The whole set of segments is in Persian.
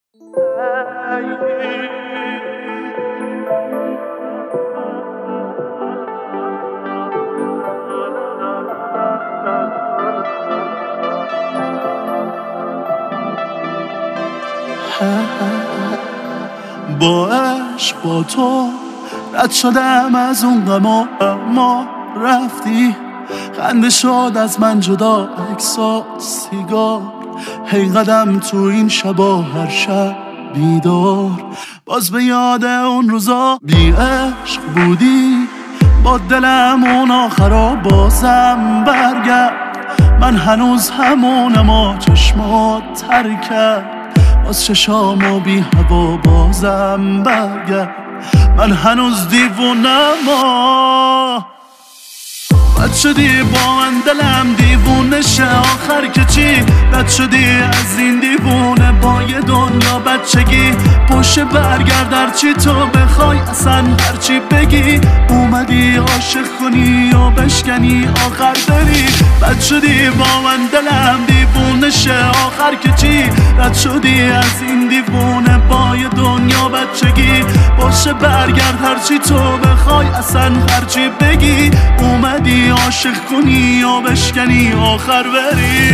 با عشق با تو رد شدم از اون غما، اما رفتی خنده شد از من جدا، اکسا سیگار هی قدم تو این شبا، هر شب بیدار باز به یاد اون روزا. بی عشق بودی با دلم اون آخرا، بازم برگرد من هنوز همونم، آ چشمات تر کرد باز چشامو بی هوا، بازم برگرد من هنوز دیوونم. بد شدی با من دلم دیوونه شه، آخر که چی بد شدی از این دیوونه، با یه دنیا بچگی پشت برگرد هرچی تو بخوای، اصلا هرچی بگی اومدی عاشق کنی و بشکنی آخر بری. بد شدی با من دلم دیوونه شه، آخر که چی رد شدی از این دیوونه، با یه دنیا بچگی پشت برگرد هرچی تو بخوای، اصلا هرچی بگی اومدی عاشق کنی یا بشکنی آخر بری.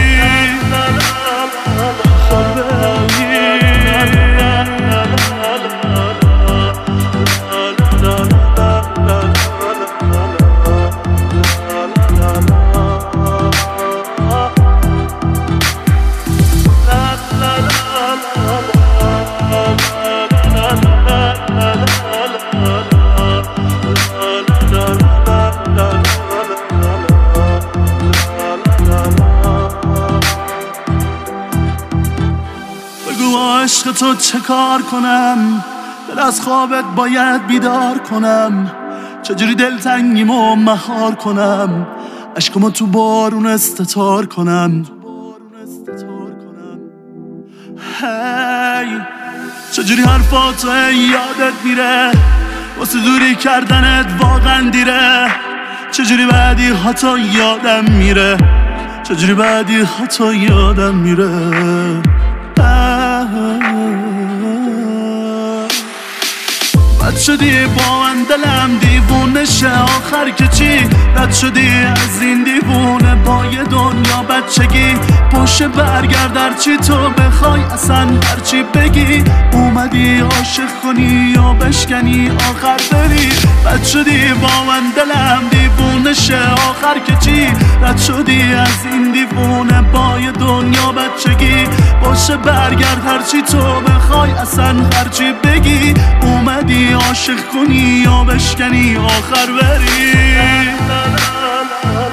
عشق تو چه کار کنم، دل از خوابت باید بیدار کنم، چجوری دلتنگیمو مهار کنم، عشقمو تو بارون استتار کنم. هی چجوری حرفاتو یادت میره، واسه دوری کردنت واقعا دیره، چجوری بعدی هاتو یادم میره، چجوری بعدی هاتو یادم میره. بد شدی با من دلم دیوونه شه، آخر که چی رد شدی از این دیوونه، با یه دنیا بچگی پشت برگرد هرچی تو بخوای، اصلا هرچی بگی اومدی عاشق کنی یا بشکنی آخر بری. بد شدی با من دلم دیوونه شه، آخر که چی رد شدی از این دیوونه، با یه دنیا بچگی پشت برگرد هرچی تو بخوای، اصلا هرچی بگی اومدی عاشق کنی یا بشکنی آخر بری.